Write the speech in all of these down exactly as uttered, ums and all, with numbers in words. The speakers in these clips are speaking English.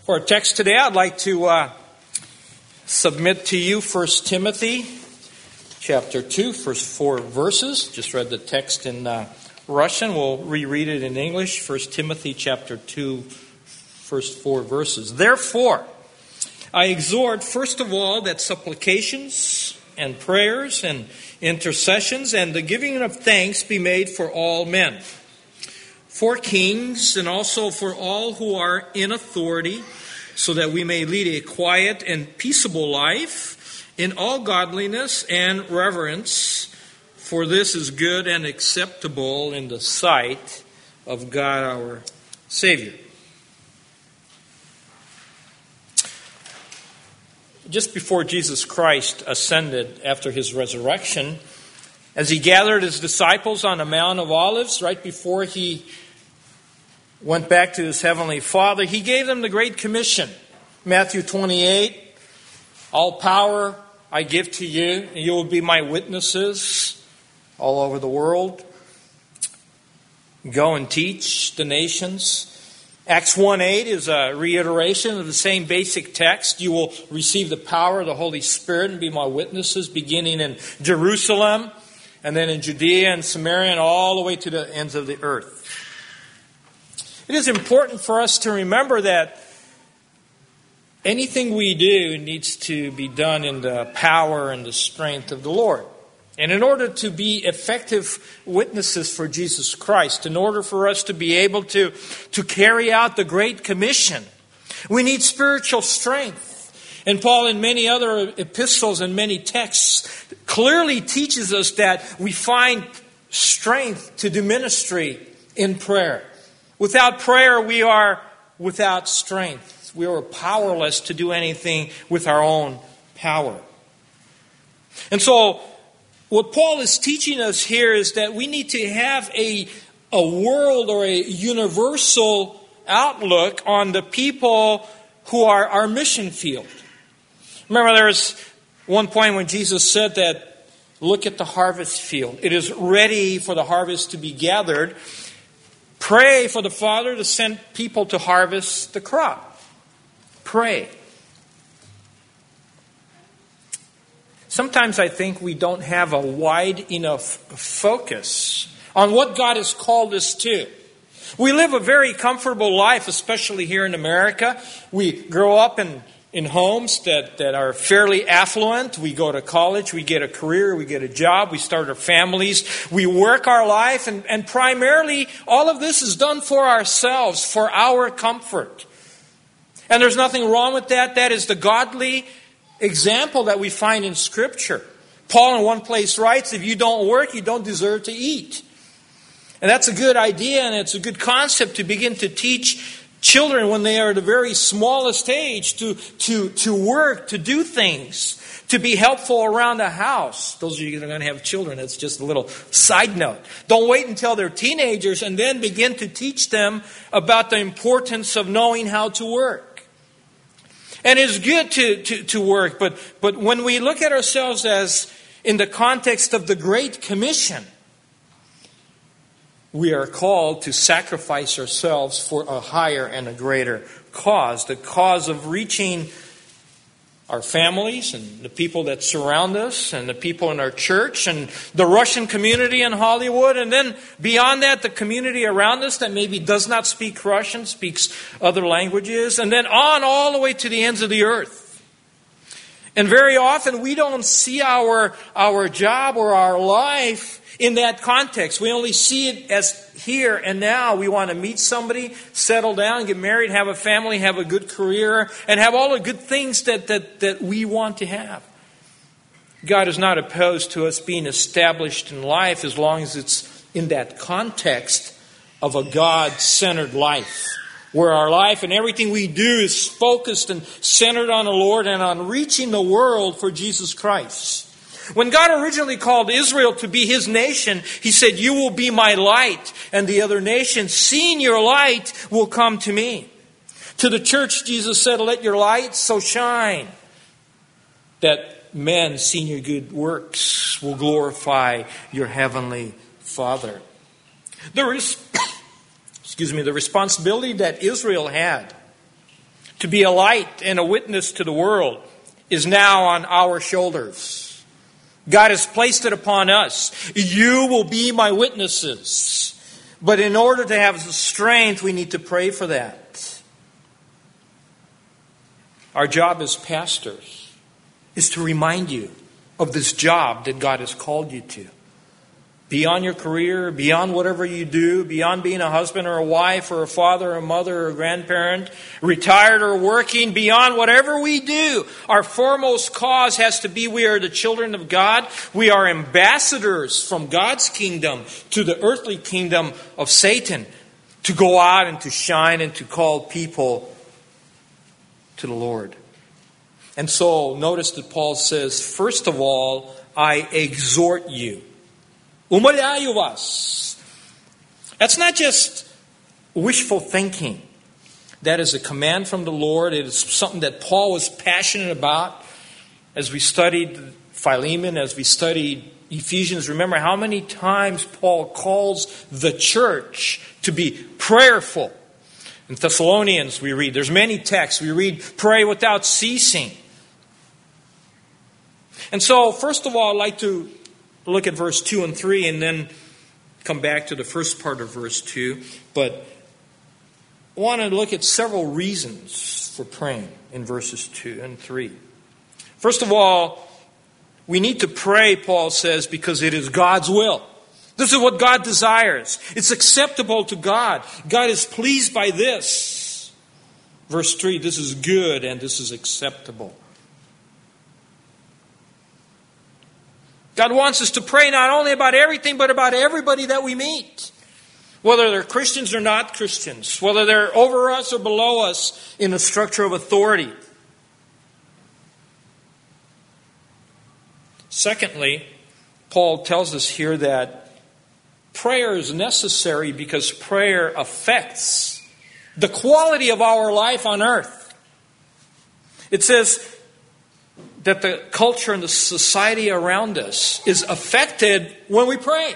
For our text today, I'd like to uh, submit to you First Timothy chapter two, first four verses. Just read the text in uh, Russian. We'll reread it in English. First Timothy chapter two, first four verses. Therefore, I exhort, first of all, that supplications and prayers and intercessions and the giving of thanks be made for all men, for kings, and also for all who are in authority, so that we may lead a quiet and peaceable life in all godliness and reverence, for this is good and acceptable in the sight of God our Savior. Just before Jesus Christ ascended after his resurrection, as he gathered his disciples on the Mount of Olives, right before he went back to his heavenly Father, he gave them the Great Commission. Matthew twenty-eight, all power I give to you, and you will be my witnesses all over the world. Go and teach the nations. Acts one eight is a reiteration of the same basic text. You will receive the power of the Holy Spirit and be my witnesses, beginning in Jerusalem, and then in Judea and Samaria, and all the way to the ends of the earth. It is important for us to remember that anything we do needs to be done in the power and the strength of the Lord. And in order to be effective witnesses for Jesus Christ, in order for us to be able to, to carry out the Great Commission, we need spiritual strength. And Paul, in many other epistles and many texts, clearly teaches us that we find strength to do ministry in prayer. Without prayer, we are without strength. We are powerless to do anything with our own power. And so, what Paul is teaching us here is that we need to have a, a world or a universal outlook on the people who are our mission field. Remember, there's one point when Jesus said that, look at the harvest field. It is ready for the harvest to be gathered. Pray for the Father to send people to harvest the crop. Pray. Sometimes I think we don't have a wide enough focus on what God has called us to. We live a very comfortable life, especially here in America. We grow up in, in homes that, that are fairly affluent. We go to college, we get a career, we get a job, we start our families, we work our life, and, and primarily all of this is done for ourselves, for our comfort. And there's nothing wrong with that. That is the godly example that we find in Scripture. Paul in one place writes, if you don't work, you don't deserve to eat. And that's a good idea, and it's a good concept to begin to teach children when they are at the very smallest age to, to, to work, to do things, to be helpful around the house. Those of you that are going to have children, that's just a little side note. Don't wait until they're teenagers and then begin to teach them about the importance of knowing how to work. And it's good to, to, to work, but, but when we look at ourselves as in the context of the Great Commission, we are called to sacrifice ourselves for a higher and a greater cause, the cause of reaching our families and the people that surround us and the people in our church and the Russian community in Hollywood, and then beyond that, the community around us that maybe does not speak Russian, speaks other languages, and then on all the way to the ends of the earth. And very often we don't see our, our job or our life in that context. We only see it as here and now. We want to meet somebody, settle down, get married, have a family, have a good career, and have all the good things that, that, that we want to have. God is not opposed to us being established in life as long as it's in that context of a God-centered life, where our life and everything we do is focused and centered on the Lord and on reaching the world for Jesus Christ. When God originally called Israel to be His nation, He said, you will be my light, and the other nations, seeing your light, will come to me. To the church, Jesus said, let your light so shine that men, seeing your good works, will glorify your heavenly Father. There is, excuse me, the responsibility that Israel had to be a light and a witness to the world is now on our shoulders. God has placed it upon us. You will be my witnesses. But in order to have the strength, we need to pray for that. Our job as pastors is to remind you of this job that God has called you to. Beyond your career, beyond whatever you do, beyond being a husband or a wife or a father or a mother or a grandparent, retired or working, beyond whatever we do, our foremost cause has to be we are the children of God. We are ambassadors from God's kingdom to the earthly kingdom of Satan, to go out and to shine and to call people to the Lord. And so notice that Paul says, first of all, I exhort you. Umalayo vas. That's not just wishful thinking. That is a command from the Lord. It is something that Paul was passionate about as we studied Philemon, as we studied Ephesians. Remember how many times Paul calls the church to be prayerful. In Thessalonians we read, there's many texts. We read, pray without ceasing. And so, first of all, I'd like to look at verse two and three and then come back to the first part of verse two. But I want to look at several reasons for praying in verses two and three. First of all, we need to pray, Paul says, because it is God's will. This is what God desires. It's acceptable to God. God is pleased by this. Verse three, this is good and this is acceptable. God wants us to pray not only about everything, but about everybody that we meet. Whether they're Christians or not Christians. Whether they're over us or below us in the structure of authority. Secondly, Paul tells us here that prayer is necessary because prayer affects the quality of our life on earth. It says that the culture and the society around us is affected when we pray.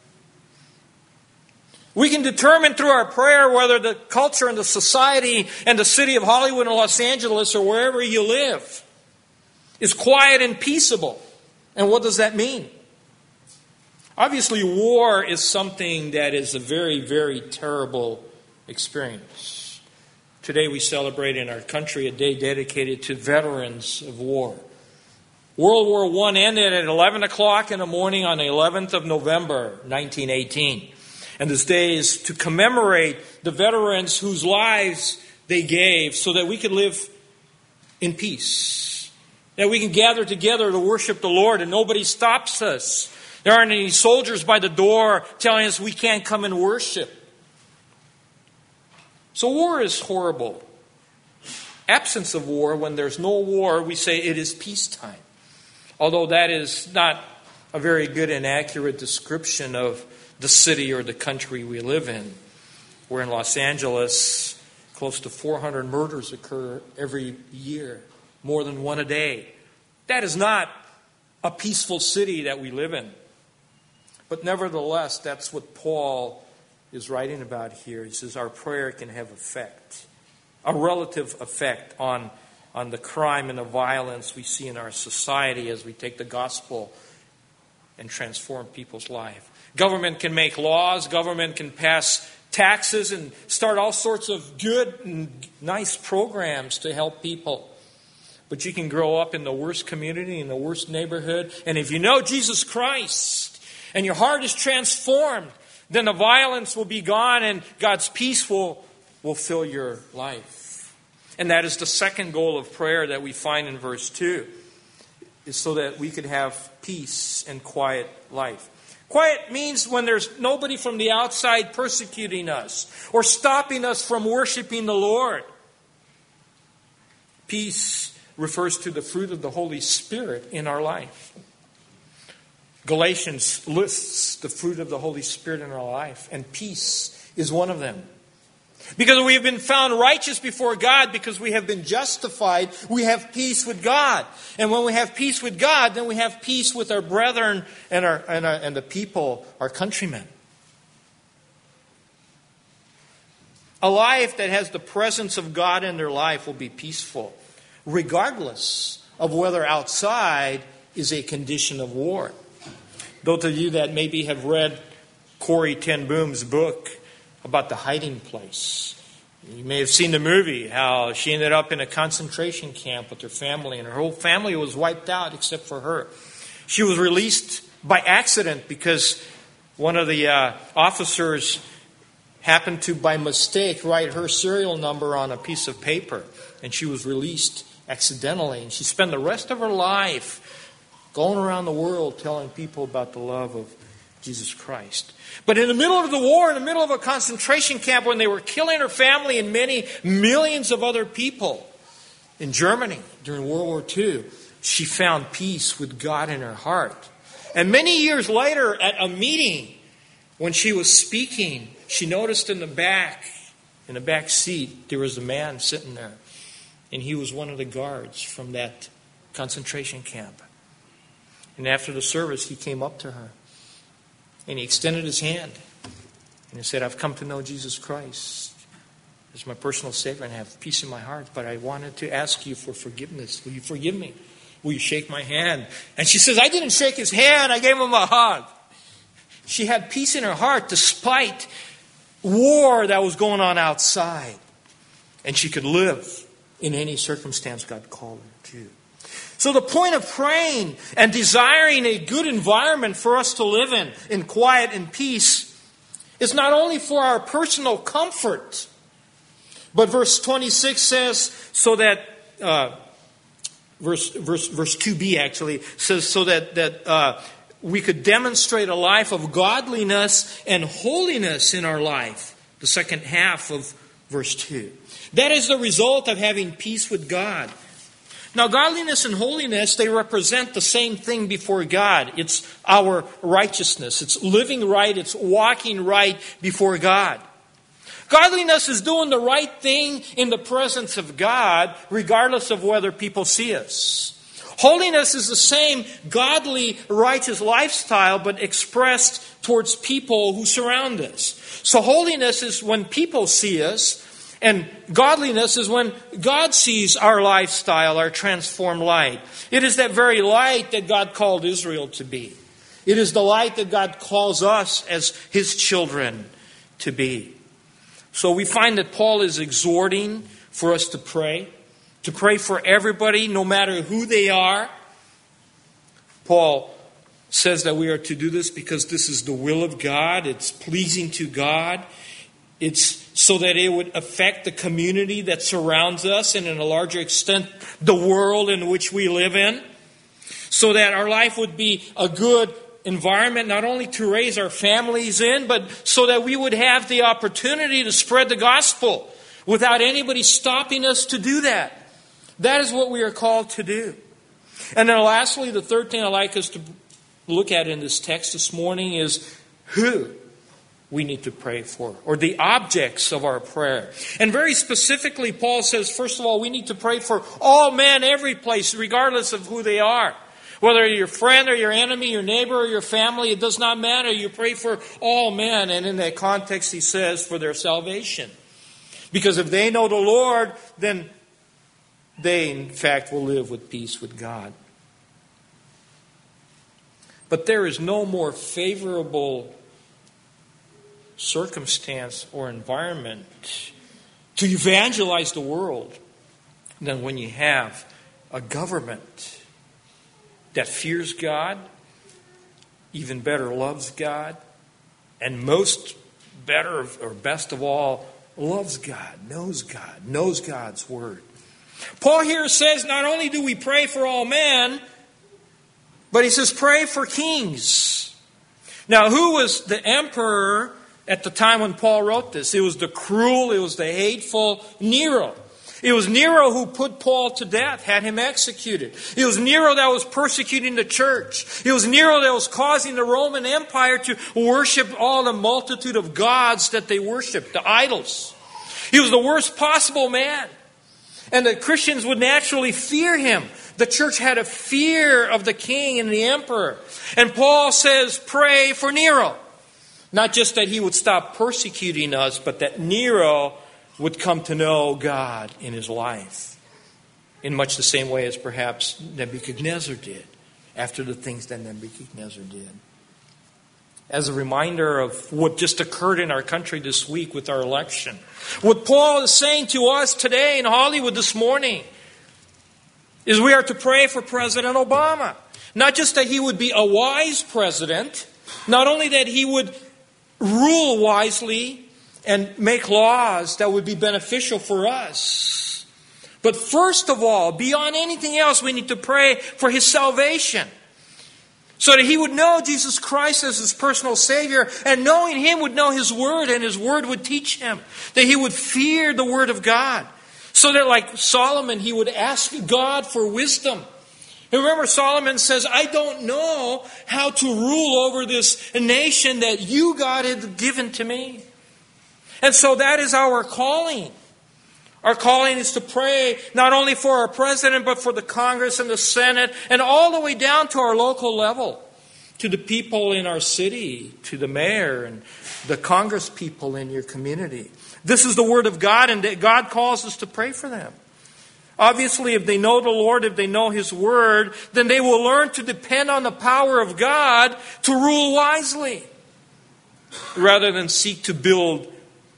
We can determine through our prayer whether the culture and the society and the city of Hollywood and Los Angeles or wherever you live is quiet and peaceable. And what does that mean? Obviously, war is something that is a very, very terrible experience. Today we celebrate in our country a day dedicated to veterans of war. World War One ended at eleven o'clock in the morning on the eleventh of November, nineteen eighteen. And this day is to commemorate the veterans whose lives they gave so that we could live in peace. That we can gather together to worship the Lord and nobody stops us. There aren't any soldiers by the door telling us we can't come and worship. So war is horrible. Absence of war, when there's no war, we say it is peacetime. Although that is not a very good and accurate description of the city or the country we live in. Where in Los Angeles, close to four hundred murders occur every year, more than one a day. That is not a peaceful city that we live in. But nevertheless, that's what Paul is writing about here. He says our prayer can have effect, a relative effect on on the crime and the violence we see in our society as we take the gospel and transform people's life. Government can make laws, government can pass taxes and start all sorts of good and nice programs to help people. But you can grow up in the worst community, in the worst neighborhood, and if you know Jesus Christ and your heart is transformed, then the violence will be gone and God's peace will, will fill your life. And that is the second goal of prayer that we find in verse two, is so that we could have peace and quiet life. Quiet means when there's nobody from the outside persecuting us or stopping us from worshiping the Lord. Peace refers to the fruit of the Holy Spirit in our life. Galatians lists the fruit of the Holy Spirit in our life, and peace is one of them. Because we have been found righteous before God, because we have been justified, we have peace with God. And when we have peace with God, then we have peace with our brethren and our and, our, and the people, our countrymen. A life that has the presence of God in their life will be peaceful, regardless of whether outside is a condition of war. Those of you that maybe have read Corrie ten Boom's book about The Hiding Place, you may have seen the movie, how she ended up in a concentration camp with her family, and her whole family was wiped out except for her. She was released by accident because one of the uh, officers happened to, by mistake, write her serial number on a piece of paper, and she was released accidentally. And she spent the rest of her life going around the world telling people about the love of Jesus Christ. But in the middle of the war, in the middle of a concentration camp, when they were killing her family and many millions of other people in Germany during World War Two, she found peace with God in her heart. And many years later, at a meeting, when she was speaking, she noticed in the back, in the back seat, there was a man sitting there. And he was one of the guards from that concentration camp. And after the service, he came up to her. And he extended his hand. And he said, I've come to know Jesus Christ as my personal Savior and have peace in my heart. But I wanted to ask you for forgiveness. Will you forgive me? Will you shake my hand? And she says, I didn't shake his hand. I gave him a hug. She had peace in her heart despite war that was going on outside. And she could live in any circumstance God called her to. So the point of praying and desiring a good environment for us to live in, in quiet and peace, is not only for our personal comfort, but verse twenty-six says, so that, uh, verse, verse, verse two b actually, says so that, that uh, we could demonstrate a life of godliness and holiness in our life. The second half of verse two. That is the result of having peace with God. Now, godliness and holiness, they represent the same thing before God. It's our righteousness. It's living right. It's walking right before God. Godliness is doing the right thing in the presence of God, regardless of whether people see us. Holiness is the same godly, righteous lifestyle, but expressed towards people who surround us. So holiness is when people see us, and godliness is when God sees our lifestyle, our transformed light. It is that very light that God called Israel to be. It is the light that God calls us as His children to be. So we find that Paul is exhorting for us to pray. To pray for everybody, no matter who they are. Paul says that we are to do this because this is the will of God. It's pleasing to God. It's so that it would affect the community that surrounds us and, in a larger extent, the world in which we live in. So that our life would be a good environment, not only to raise our families in, but so that we would have the opportunity to spread the gospel without anybody stopping us to do that. That is what we are called to do. And then lastly, the third thing I'd like us to look at in this text this morning is who we need to pray for, or the objects of our prayer. And very specifically, Paul says, first of all, we need to pray for all men, every place, regardless of who they are. Whether you're your friend or your enemy, your neighbor or your family, it does not matter. You pray for all men. And in that context, he says, for their salvation. Because if they know the Lord, then they, in fact, will live with peace with God. But there is no more favorable circumstance or environment to evangelize the world than when you have a government that fears God, even better loves God, and most better or best of all, loves God, knows God, knows God's word. Paul here says not only do we pray for all men, but he says pray for kings. Now, who was the emperor at the time when Paul wrote this? It was the cruel, it was the hateful Nero. It was Nero who put Paul to death, had him executed. It was Nero that was persecuting the church. It was Nero that was causing the Roman Empire to worship all the multitude of gods that they worshiped, the idols. He was the worst possible man. And the Christians would naturally fear him. The church had a fear of the king and the emperor. And Paul says, pray for Nero. Not just that he would stop persecuting us, but that Nero would come to know God in his life, in much the same way as perhaps Nebuchadnezzar did, after the things that Nebuchadnezzar did. As a reminder of what just occurred in our country this week with our election, what Paul is saying to us today in Hollywood this morning is we are to pray for President Obama. Not just that he would be a wise president, not only that he would rule wisely and make laws that would be beneficial for us, but first of all, beyond anything else, we need to pray for his salvation, so that he would know Jesus Christ as his personal Savior, and knowing him would know his word, and his word would teach him, that he would fear the word of God, so that like Solomon, he would ask God for wisdom. And remember, Solomon says, I don't know how to rule over this nation that you, God, had given to me. And so that is our calling. Our calling is to pray not only for our president, but for the Congress and the Senate, and all the way down to our local level, to the people in our city, to the mayor and the Congress people in your community. This is the word of God, and God calls us to pray for them. Obviously, if they know the Lord, if they know his word, then they will learn to depend on the power of God to rule wisely, rather than seek to build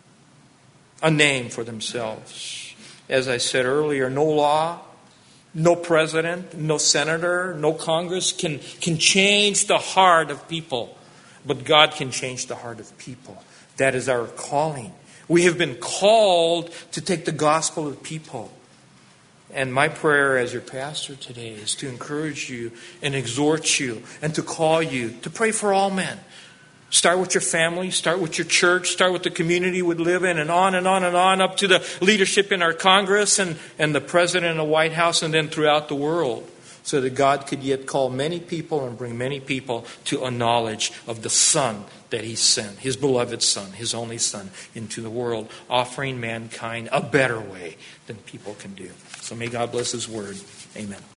a name for themselves. As I said earlier, no law, no president, no senator, no Congress can, can change the heart of people. But God can change the heart of people. That is our calling. We have been called to take the gospel of people. And my prayer as your pastor today is to encourage you and exhort you and to call you to pray for all men. Start with your family, start with your church, start with the community we live in, and on and on and on, up to the leadership in our Congress and, and the President in the White House, and then throughout the world, so that God could yet call many people and bring many people to a knowledge of the Son that he sent, his beloved Son, his only Son, into the world, offering mankind a better way than people can do. So may God bless his word. Amen.